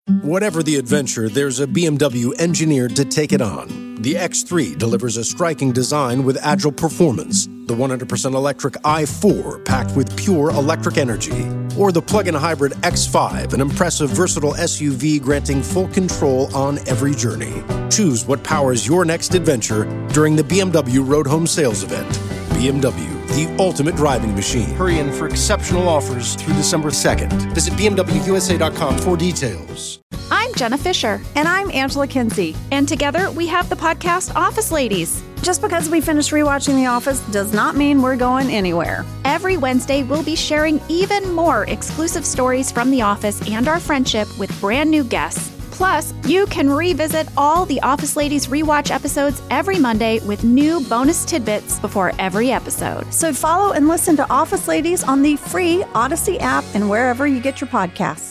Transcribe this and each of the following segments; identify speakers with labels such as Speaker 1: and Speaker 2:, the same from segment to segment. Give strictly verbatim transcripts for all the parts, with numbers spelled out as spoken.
Speaker 1: Whatever the adventure, there's a B M W engineered to take it on. The X three delivers a striking design with agile performance. The one hundred percent electric i four, packed with pure electric energy. Or the plug-in hybrid X five, an impressive, versatile S U V granting full control on every journey. Choose what powers your next adventure during the B M W Road Home Sales Event. B M W, the ultimate driving machine. Hurry in for exceptional offers through December second. Visit B M W U S A dot com for details.
Speaker 2: I'm Jenna Fisher.
Speaker 3: And I'm Angela Kinsey.
Speaker 2: And together we have the podcast Office Ladies.
Speaker 3: Just because we finished rewatching The Office does not mean we're going anywhere.
Speaker 2: Every Wednesday, we'll be sharing even more exclusive stories from The Office and our friendship with brand new guests. Plus, you can revisit all the Office Ladies rewatch episodes every Monday with new bonus tidbits before every episode.
Speaker 3: So follow and listen to Office Ladies on the free Odyssey app and wherever you get your podcasts.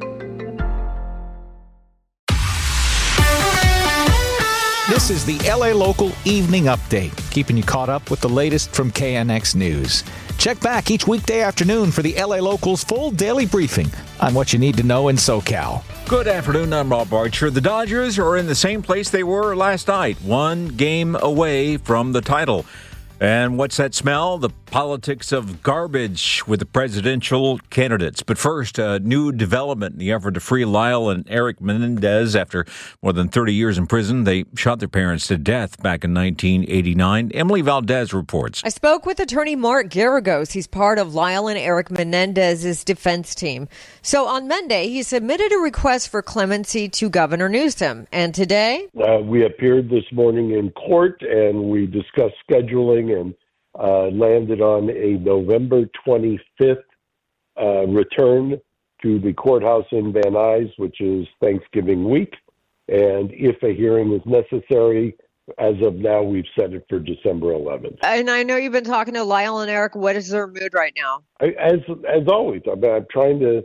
Speaker 4: This is the L A Local Evening Update, keeping you caught up with the latest from K N X News. Check back each weekday afternoon for the L A Local's full daily briefing on what you need to know in SoCal.
Speaker 5: Good afternoon, I'm Rob Archer. The Dodgers are in the same place they were last night, one game away from the title. And what's that smell? The politics of garbage with the presidential candidates. But first, a new development in the effort to free Lyle and Eric Menendez after more than thirty years in prison. They shot their parents to death back in nineteen eighty-nine. Emily Valdez reports.
Speaker 6: I spoke with attorney Mark Garagos. He's part of Lyle and Eric Menendez's defense team. So on Monday, he submitted a request for clemency to Governor Newsom. And today?
Speaker 7: Uh, we appeared this morning in court and we discussed scheduling and uh, landed on a November twenty-fifth uh, return to the courthouse in Van Nuys, which is Thanksgiving week. And if a hearing is necessary, as of now, we've set it for December eleventh.
Speaker 6: And I know you've been talking to Lyle and Eric. What is their mood right now?
Speaker 7: I, as as always, I mean, I'm trying to.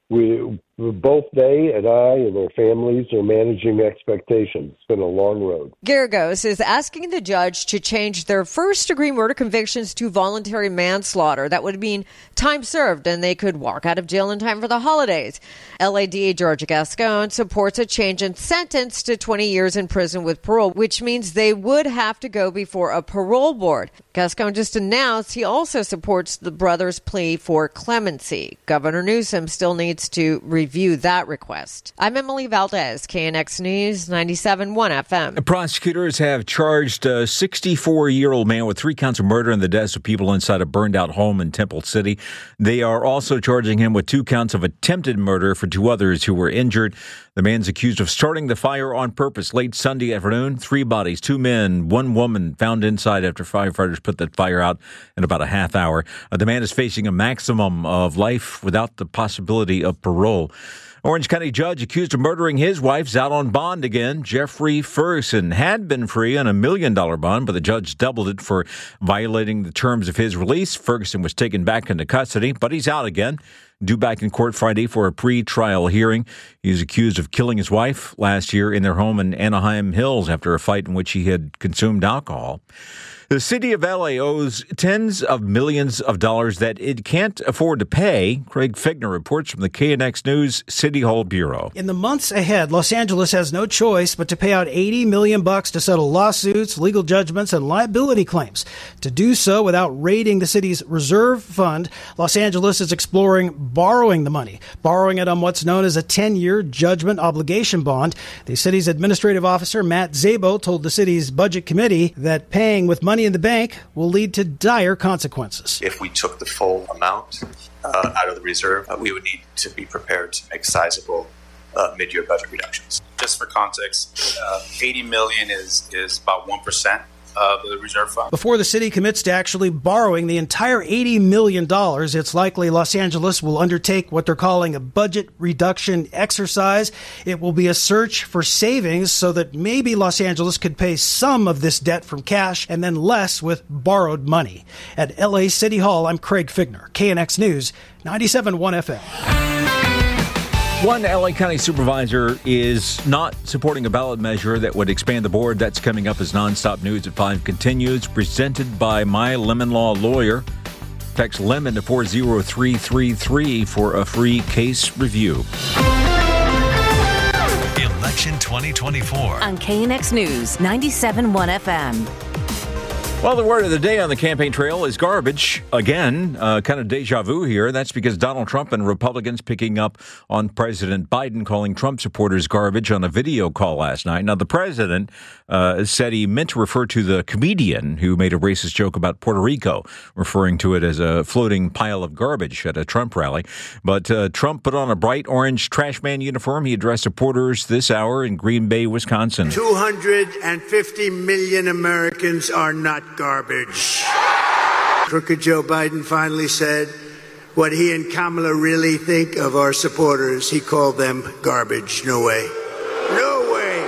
Speaker 7: We both they and I and their families are managing expectations. It's been a long road.
Speaker 6: Garagos is asking the judge to change their first-degree murder convictions to voluntary manslaughter. That would mean time served, and they could walk out of jail in time for the holidays. L A D A George Gascon supports a change in sentence to twenty years in prison with parole, which means they would have to go before a parole board. Gascon just announced he also supports the brothers' plea for clemency. Governor Newsom still needs to review that request. I'm Emily Valdez, K N X News, ninety-seven point one F M.
Speaker 5: Prosecutors have charged a sixty-four-year-old man with three counts of murder and the deaths of people inside a burned-out home in Temple City. They are also charging him with two counts of attempted murder for two others who were injured. The man's accused of starting the fire on purpose. Late Sunday afternoon, three bodies, two men, one woman found inside after firefighters put that fire out in about a half hour. Uh, the man is facing a maximum of life without the possibility of parole. Orange County judge accused of murdering his wife is out on bond again. Jeffrey Ferguson had been free on a million dollar bond, but the judge doubled it for violating the terms of his release. Ferguson was taken back into custody, but he's out again. Due back in court Friday for a pre-trial hearing. He's accused of killing his wife last year in their home in Anaheim Hills after a fight in which he had consumed alcohol. The city of L A owes tens of millions of dollars that it can't afford to pay. Craig Figner reports from the K N X News City Hall Bureau.
Speaker 8: In the months ahead, Los Angeles has no choice but to pay out eighty million bucks to settle lawsuits, legal judgments, and liability claims. To do so without raiding the city's reserve fund, Los Angeles is exploring borrowing the money, borrowing it on what's known as a ten-year judgment obligation bond. The city's administrative officer, Matt Szabo, told the city's budget committee that paying with money in the bank will lead to dire consequences.
Speaker 9: If we took the full amount uh, out of the reserve, uh, we would need to be prepared to make sizable uh, mid-year budget reductions.
Speaker 10: Just for context, uh, eighty million dollars is, is about one percent of the reserve fund.
Speaker 8: Before the city commits to actually borrowing the entire eighty million dollars, it's likely Los Angeles will undertake what they're calling a budget reduction exercise. It will be a search for savings so that maybe Los Angeles could pay some of this debt from cash and then less with borrowed money. At L A City Hall, I'm Craig Figner, K N X News, ninety-seven point one F M.
Speaker 5: One L A County supervisor is not supporting a ballot measure that would expand the board. That's coming up as Nonstop News at five continues, presented by My Lemon Law Lawyer. Text LEMON to four zero three three three for a free case review.
Speaker 11: twenty twenty-four.
Speaker 12: On K N X News, ninety-seven point one F M.
Speaker 5: Well, the word of the day on the campaign trail is garbage. Again, uh, kind of deja vu here. That's because Donald Trump and Republicans picking up on President Biden calling Trump supporters garbage on a video call last night. Now, the president uh, said he meant to refer to the comedian who made a racist joke about Puerto Rico, referring to it as a floating pile of garbage at a Trump rally. But uh, Trump put on a bright orange trash man uniform. He addressed supporters this hour in Green Bay, Wisconsin.
Speaker 13: two hundred fifty million Americans are not garbage. Crooked Joe Biden finally said what he and Kamala really think of our supporters. He called them garbage. No way. No way.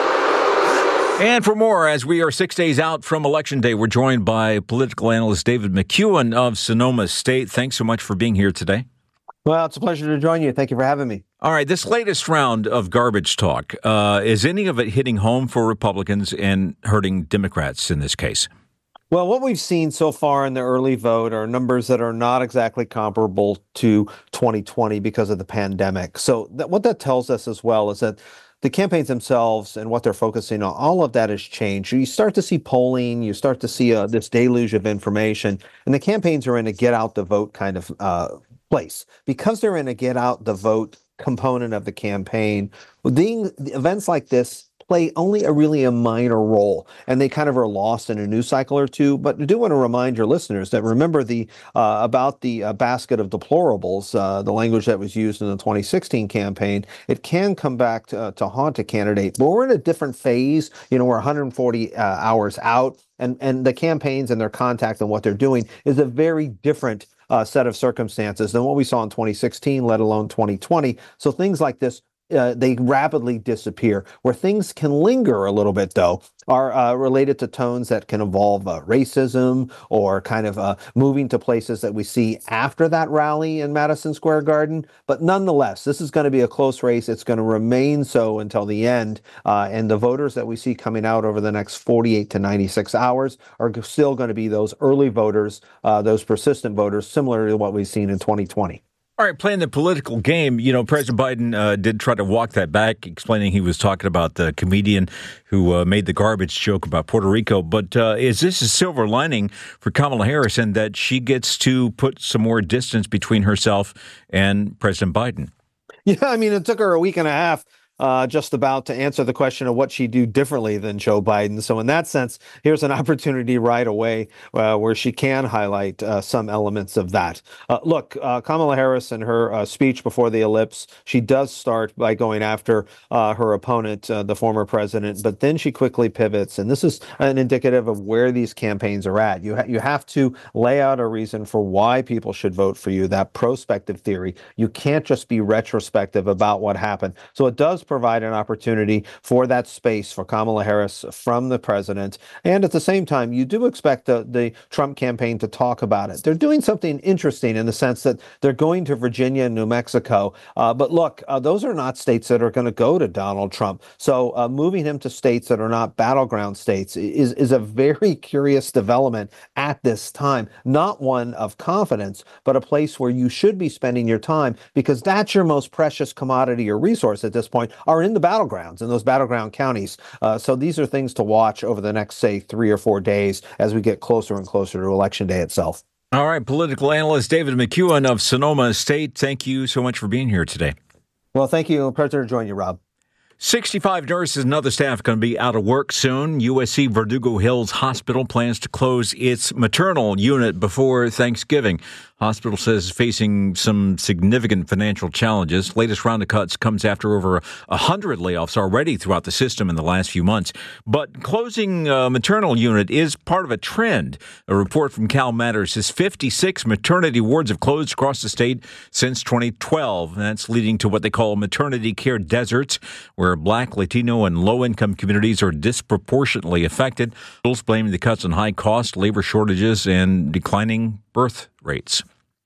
Speaker 5: And for more, as we are six days out from Election Day, we're joined by political analyst David McEwen of Sonoma State. Thanks so much for being here today.
Speaker 14: Well, it's a pleasure to join you. Thank you for having me.
Speaker 5: All right, this latest round of garbage talk, uh, is any of it hitting home for Republicans and hurting Democrats in this case?
Speaker 14: Well, what we've seen so far in the early vote are numbers that are not exactly comparable to twenty twenty because of the pandemic. So that, what that tells us as well is that the campaigns themselves and what they're focusing on, all of that has changed. You start to see polling, you start to see uh, this deluge of information, and the campaigns are in a get out the vote kind of uh, place. Because they're in a get out the vote component of the campaign, the, the events like this play only a really a minor role, and they kind of are lost in a news cycle or two. But I do want to remind your listeners that remember the uh, about the uh, basket of deplorables, uh, the language that was used in the twenty sixteen campaign. It can come back to, uh, to haunt a candidate, but we're in a different phase. You know, we're one hundred forty uh, hours out, and and the campaigns and their contact and what they're doing is a very different uh, set of circumstances than what we saw in twenty sixteen, let alone twenty twenty. So things like this, Uh, they rapidly disappear. Where things can linger a little bit, though, are uh, related to tones that can involve uh, racism or kind of uh, moving to places that we see after that rally in Madison Square Garden. But nonetheless, this is going to be a close race. It's going to remain so until the end. Uh, and the voters that we see coming out over the next forty-eight to ninety-six hours are still going to be those early voters, uh, those persistent voters, similar to what we've seen in twenty twenty.
Speaker 5: All right, playing the political game, you know, President Biden uh, did try to walk that back, explaining he was talking about the comedian who uh, made the garbage joke about Puerto Rico. But uh, is this a silver lining for Kamala Harris in that she gets to put some more distance between herself and President Biden?
Speaker 14: Yeah, I mean, it took her a week and a half Uh, just about to answer the question of what she'd do differently than Joe Biden. So in that sense, here's an opportunity right away uh, where she can highlight uh, some elements of that. Uh, look, uh, Kamala Harris in her uh, speech before the ellipse, she does start by going after uh, her opponent, uh, the former president, but then she quickly pivots. And this is an indicative of where these campaigns are at. You, ha- you have to lay out a reason for why people should vote for you, that prospective theory. You can't just be retrospective about what happened. So it does provide an opportunity for that space for Kamala Harris from the president. And at the same time, you do expect the, the Trump campaign to talk about it. They're doing something interesting in the sense that they're going to Virginia and New Mexico. Uh, but look, uh, those are not states that are going to go to Donald Trump. So uh, moving him to states that are not battleground states is, is a very curious development at this time. Not one of confidence, but a place where you should be spending your time because that's your most precious commodity or resource at this point, are in the battlegrounds, in those battleground counties. Uh, so these are things to watch over the next, say, three or four days as we get closer and closer to Election Day itself.
Speaker 5: All right, political analyst David McEwen of Sonoma State, thank you so much for being here today.
Speaker 14: Well, thank you. A pleasure to join you, Rob.
Speaker 5: sixty-five nurses and other staff going to be out of work soon. U S C Verdugo Hills Hospital plans to close its maternal unit before Thanksgiving. Hospital says facing some significant financial challenges. Latest round of cuts comes after over one hundred layoffs already throughout the system in the last few months. But closing a maternal unit is part of a trend. A report from Cal Matters says fifty-six maternity wards have closed across the state since twenty twelve. That's leading to what they call maternity care deserts, where Black, Latino, and low-income communities are disproportionately affected. Bills blaming the cuts on high cost, labor shortages, and declining birth rates.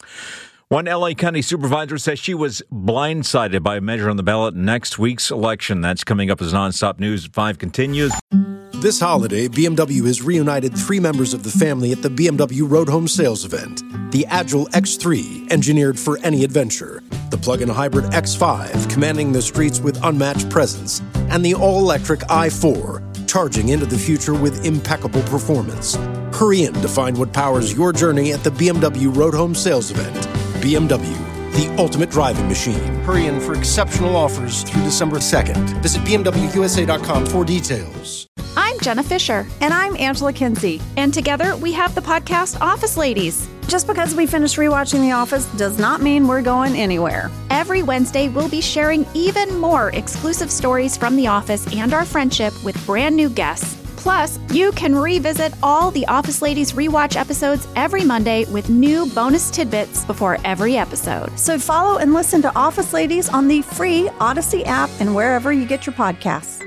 Speaker 5: One L A County supervisor says she was blindsided by a measure on the ballot in next week's election. That's coming up as Nonstop News at five continues.
Speaker 1: This holiday, B M W has reunited three members of the family at the B M W Road Home Sales event. The Agile X three, engineered for any adventure. The plug-in hybrid X five, commanding the streets with unmatched presence. and the all-electric i four, charging into the future with impeccable performance. Hurry in to find what powers your journey at the B M W Road Home Sales Event. B M W, the ultimate driving machine. Hurry in for exceptional offers through December second. Visit B M W U S A dot com for details.
Speaker 2: I'm Jenna Fisher.
Speaker 3: And I'm Angela Kinsey.
Speaker 2: And together we have the podcast Office Ladies.
Speaker 3: Just because we finished rewatching The Office does not mean we're going anywhere.
Speaker 2: Every Wednesday, we'll be sharing even more exclusive stories from The Office and our friendship with brand new guests. Plus, you can revisit all the Office Ladies rewatch episodes every Monday with new bonus tidbits before every episode.
Speaker 3: So follow and listen to Office Ladies on the free Odyssey app and wherever you get your podcasts.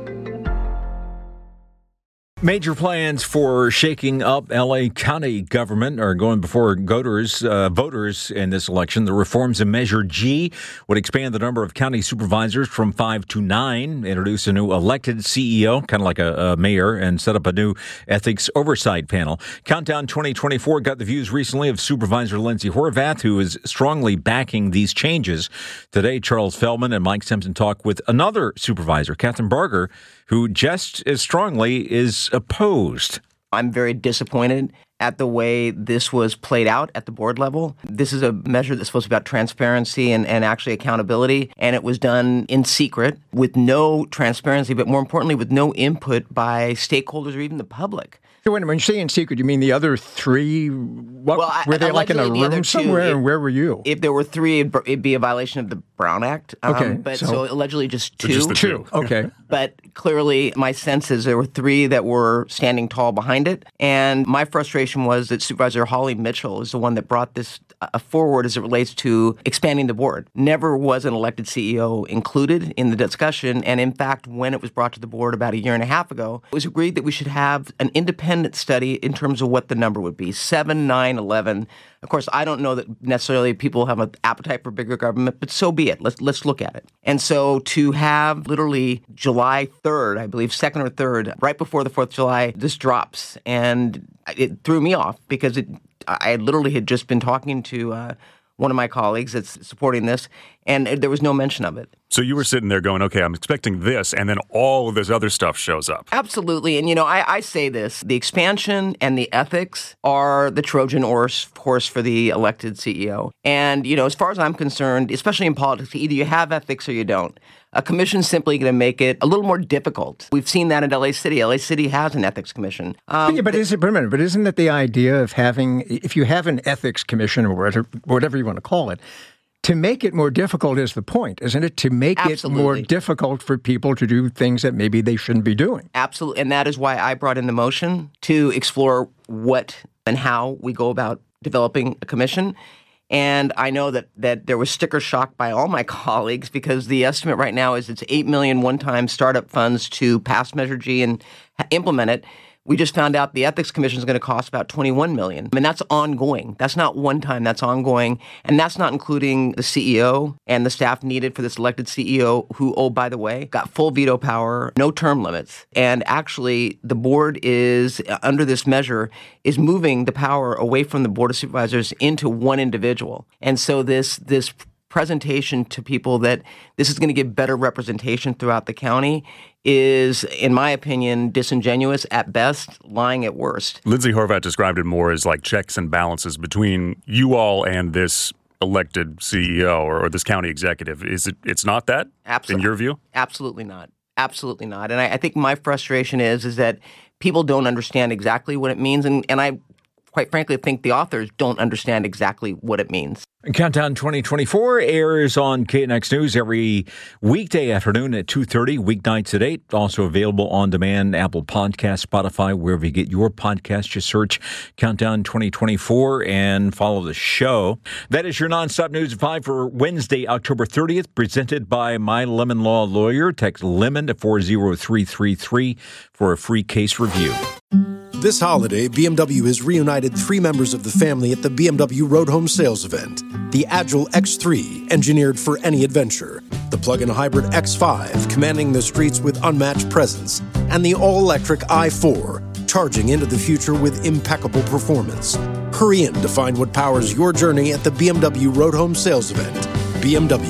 Speaker 5: Major plans for shaking up L A County government are going before voters, uh, voters in this election. The reforms in Measure G would expand the number of county supervisors from five to nine, introduce a new elected C E O, kind of like a, a mayor, and set up a new ethics oversight panel. Countdown twenty twenty-four got the views recently of Supervisor Lindsay Horvath, who is strongly backing these changes. Today, Charles Feldman and Mike Simpson talk with another supervisor, Catherine Barger, who just as strongly is opposed.
Speaker 11: I'm very disappointed at the way this was played out at the board level. This is a measure that's supposed to be about transparency and, and actually accountability, and it was done in secret with no transparency, but more importantly, with no input by stakeholders or even the public.
Speaker 15: So when, when you say in secret, you mean the other three? What,
Speaker 11: well,
Speaker 15: were they like in a
Speaker 11: the
Speaker 15: room somewhere,
Speaker 11: two, it,
Speaker 15: and where were you?
Speaker 11: If there were three, it'd, it'd be a violation of the Brown Act. Um,
Speaker 15: okay.
Speaker 11: But
Speaker 15: so,
Speaker 11: so allegedly just two.
Speaker 15: Just the two. Okay.
Speaker 11: But clearly, my sense is there were three that were standing tall behind it. And my frustration was that Supervisor Holly Mitchell is the one that brought this uh, forward as it relates to expanding the board. Never was an elected C E O included in the discussion. And in fact, when it was brought to the board about a year and a half ago, it was agreed that we should have an independent study in terms of what the number would be, seven, nine, eleven. Of course, I don't know that necessarily people have an appetite for bigger government, but so be it. Let's let's look at it. And so to have literally July third, I believe, second or third, right before the fourth of July, this drops. And it threw me off because it, I literally had just been talking to uh, one of my colleagues that's supporting this, and there was no mention of it.
Speaker 16: So you were sitting there going, okay, I'm expecting this, and then all of this other stuff shows up.
Speaker 11: Absolutely. And, you know, I, I say this, the expansion and the ethics are the Trojan horse, horse for the elected C E O. And, you know, as far as I'm concerned, especially in politics, either you have ethics or you don't. A commission's simply going to make it a little more difficult. We've seen that in L A City. L A City has an ethics commission. Um,
Speaker 15: yeah, but, is it, minute, but isn't it the idea of having, if you have an ethics commission or whatever, whatever you want to call it, to make it more difficult is the point, isn't it? To make
Speaker 11: Absolutely.
Speaker 15: it more difficult for people to do things that maybe they shouldn't be doing.
Speaker 11: Absolutely. And that is why I brought in the motion to explore what and how we go about developing a commission. And I know that, that there was sticker shock by all my colleagues because the estimate right now is it's eight million dollars one-time startup funds to pass Measure G and implement it. We just found out the Ethics Commission is going to cost about twenty-one million dollars. I mean, that's ongoing. That's not one time. That's ongoing. And that's not including the C E O and the staff needed for this elected C E O who, oh, by the way, got full veto power, no term limits. And actually, the board is, under this measure, is moving the power away from the Board of Supervisors into one individual. And so this this presentation to people that this is going to give better representation throughout the county is, in my opinion, disingenuous at best, lying at worst.
Speaker 16: Lindsay Horvath described it more as like checks and balances between you all and this elected C E O or, or this county executive. Is it? It's not that,
Speaker 11: Absolutely.
Speaker 16: in your view?
Speaker 11: Absolutely not. Absolutely not. And I, I think my frustration is is that people don't understand exactly what it means, and, and I quite frankly think the authors don't understand exactly what it means.
Speaker 5: Countdown twenty twenty-four airs on K N X News every weekday afternoon at two thirty, weeknights at eight. Also available on demand, Apple Podcasts, Spotify, wherever you get your podcasts. Just search Countdown twenty twenty-four and follow the show. That is your nonstop news at five for Wednesday, October thirtieth, presented by My Lemon Law Lawyer. Text LEMON to four zero three three three for a free case review.
Speaker 1: This holiday, B M W has reunited three members of the family at the B M W Road Home Sales Event. The Agile X three, engineered for any adventure. The plug-in hybrid X five, commanding the streets with unmatched presence. And the all-electric i four, charging into the future with impeccable performance. Hurry in to find what powers your journey at the B M W Road Home Sales Event. B M W,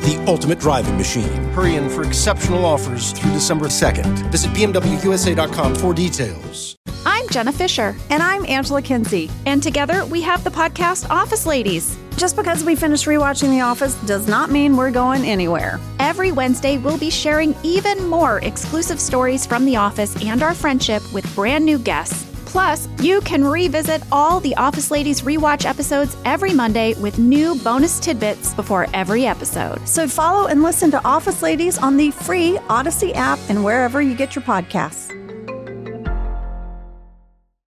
Speaker 1: the ultimate driving machine.
Speaker 17: Hurry in for exceptional offers through December second. Visit B M W U S A dot com for details.
Speaker 2: I'm Jenna Fisher.
Speaker 3: And I'm Angela Kinsey.
Speaker 2: And together we have the podcast Office Ladies.
Speaker 3: Just because we finished rewatching The Office does not mean we're going anywhere.
Speaker 2: Every Wednesday, we'll be sharing even more exclusive stories from The Office and our friendship with brand new guests. Plus, you can revisit all the Office Ladies rewatch episodes every Monday with new bonus tidbits before every episode.
Speaker 3: So follow and listen to Office Ladies on the free Odyssey app and wherever you get your podcasts.